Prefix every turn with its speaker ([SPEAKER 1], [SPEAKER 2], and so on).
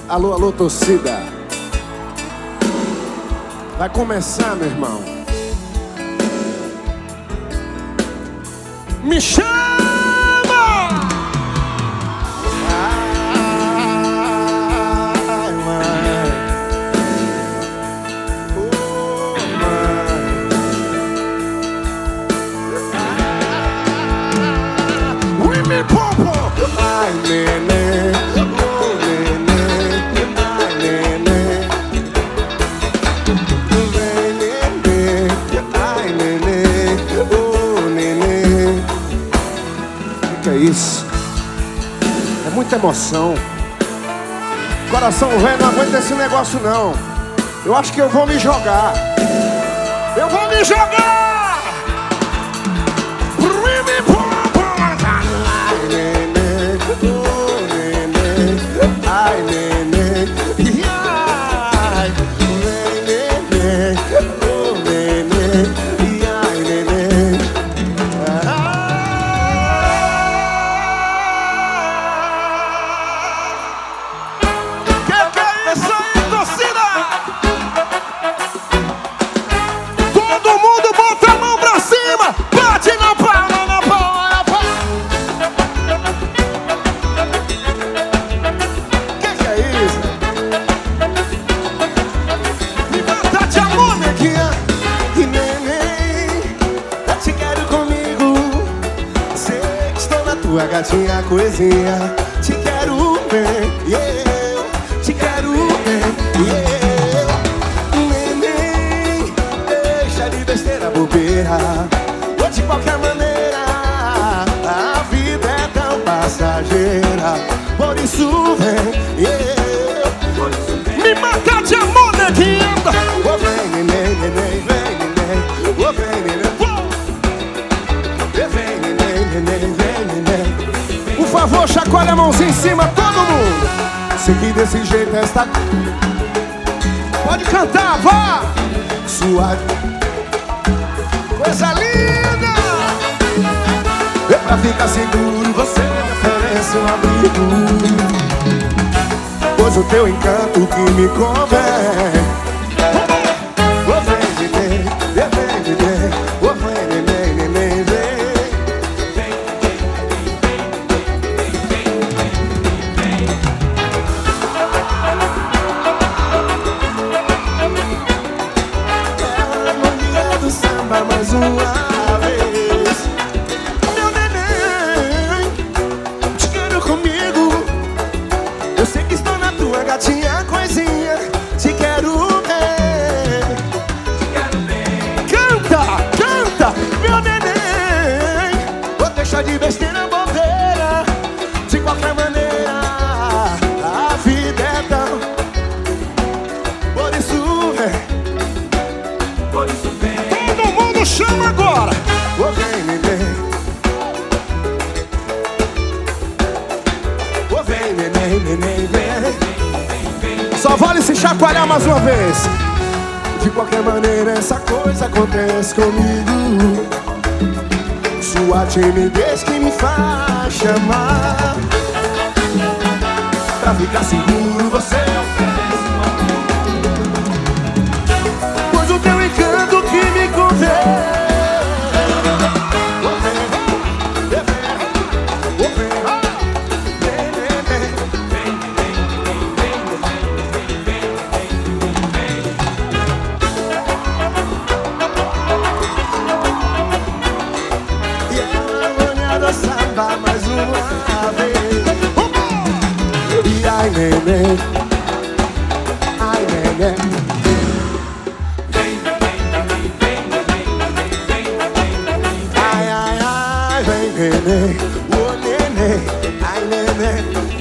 [SPEAKER 1] Alô, alô, torcida. Vai começar, meu irmão. Me chama! Ai, mãe. Oh, mãe. Me popo. Ai, neném. Oh, neném. Ai, neném. Vem, neném. Ai, neném. Oh, neném. O que é isso? É muita emoção. Coração velho não aguenta esse negócio não. Eu acho que eu vou me jogar. Eu vou me jogar! Ai, neném, ai, neném, oh, neném, ai, neném. Que é isso aí, torcida? Todo mundo bota a mão pra cima, bate na palma, na palma, na palma. Que é isso? Me mata de amor, neguinha. E neném, eu te quero comigo. Sei que estou na tua gatinha coisinha. Te quero bem, e eu te quero bem, e eu. Neném, deixa de besteira, bobeira. Ou de qualquer maneira, a vida é tão passageira. Por isso vem, e eu. Me mata de amor, neguinha. Oh, vem, neném, neném, vem, neném. Oh, vem, neném. Vem, neném, neném, vem, neném. Por favor, chacoalha a mãozinha em cima, todo mundo. Seguir desse jeito esta... Pode cantar, vá! Sua coisa linda. É pra ficar seguro, você me oferece um abrigo. Pois o teu encanto que me convém. Oh, vem, neném, vem, neném. Oh, vem, neném, neném, vem. É a harmonia do samba mais uma vez. Meu neném, te quero comigo. Eu sei que estou na tua gatinha coisinha. Te quero bem. Te quero bem. Canta, canta, meu neném. Vou deixar de besteira, bobeira. De qualquer maneira, a vida é tão. Por isso vem. Por isso vem. Todo mundo chama agora. Oh, vem, neném. Oh, vem, neném, neném, vem. Só vale se chacoalhar mais uma vez. De qualquer maneira essa coisa acontece comigo. Sua timidez que me faz chamar. Pra ficar seguro você oferece um abrigo. Pois o teu encanto que me convém. Samba mais uma vez. E ai, neném, ai, neném. Ai, ai, ai, vem, neném. Oh, neném, ai, neném.